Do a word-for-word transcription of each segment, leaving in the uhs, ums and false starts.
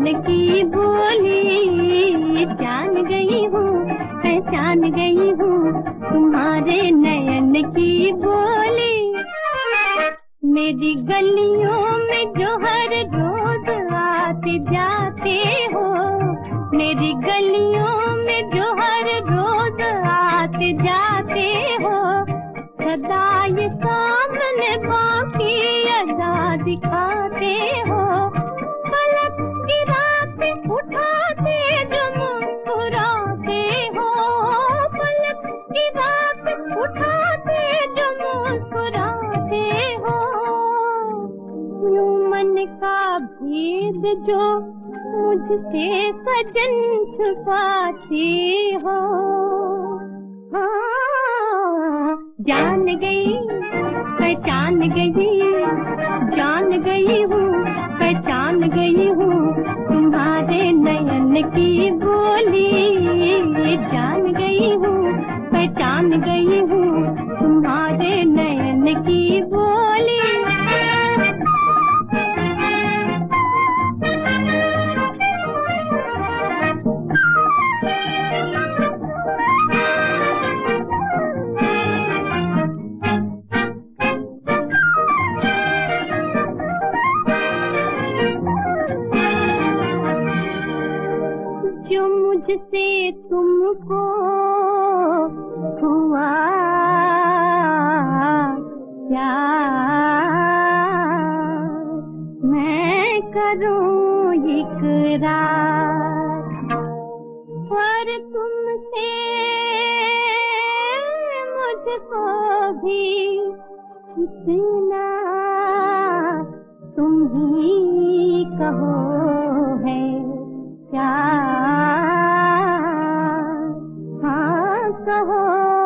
की बोली जान गई हूँ, पहचान गई हूँ तुम्हारे नयन की बोली। मेरी गलियों में जो हर रोज आते जाते हो, मेरी गलियों में जो हर रोज आते जाते हो, सदा ये सामने बाकी अदा दिखाते हो। पलक गिराते उठाते जो मुस्कुराते हो, पलक गिराते उठाते जो मुस्कुराते हो। यूं मन का भेद जो मुझसे सजन छुपाते हो। हाँ, जान गई पहचान गई, जान गई हूँ पहचान गई हूँ तुम्हारे नयन की बोली। जान गई हूँ पहचान गई हूँ तुम्हारे नयन की बोली। जो मुझसे तुमको हुआ प्यार, मैं करूं इकरार, पर तुमसे मुझको भी इतना तुम ही कहो है प्यार। हाँ कहो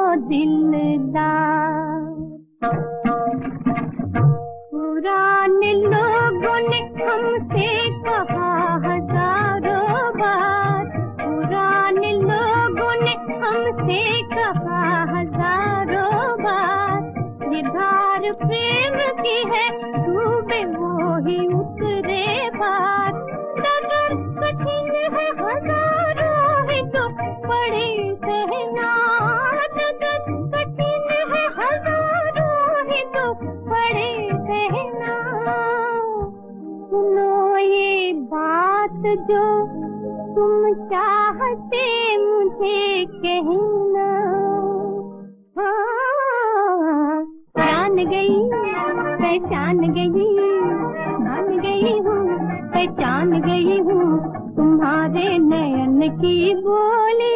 दिलदार। पुराने लोगों ने हमसे कहा हजारों बार, पुराने लोगों ने हमसे कहा हजारों बार, ये धार प्रेम की है डूबे वो ही उतरे बार। डगर कठिन है हजारों ही तो पड़े सहना, डगर कठिन है हजारों ही तो पड़े सहना। सुनो ये बात जो तुम चाहते मुझे कहना। हाँ, जान गई पहचान गई, मान गई हूँ पहचान गई हूँ तुम्हारे नयन की बोली।